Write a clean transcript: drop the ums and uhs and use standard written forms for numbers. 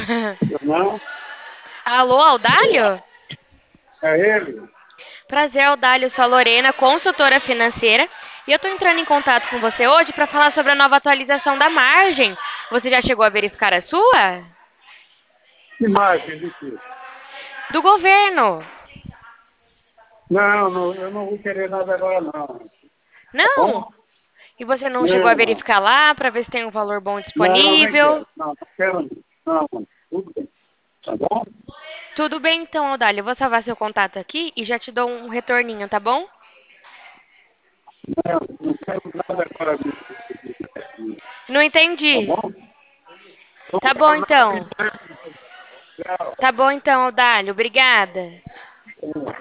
Não, Alô, Audálio? é ele. Prazer, Audálio. Eu sou a Lorena, consultora financeira, e eu estou entrando em contato com você hoje para falar sobre a nova atualização da margem. Você já chegou a verificar a sua? Que imagem de quê? Do governo. Não, não, eu não vou querer nada agora, não. Tá Não? bom? E você não chegou a Não, verificar lá para ver se tem um valor bom não, nem disponível? quero. Não, não quero. Não, tudo bem. Tá bom? Tudo bem então, Audálio. Eu vou salvar seu contato aqui e já te dou um retorninho, tá bom? Não, não quero nada agora, Não tá entendi. bom? Não Tá bom quero nada então. de tchau. Tá bom então, Audálio. Obrigada.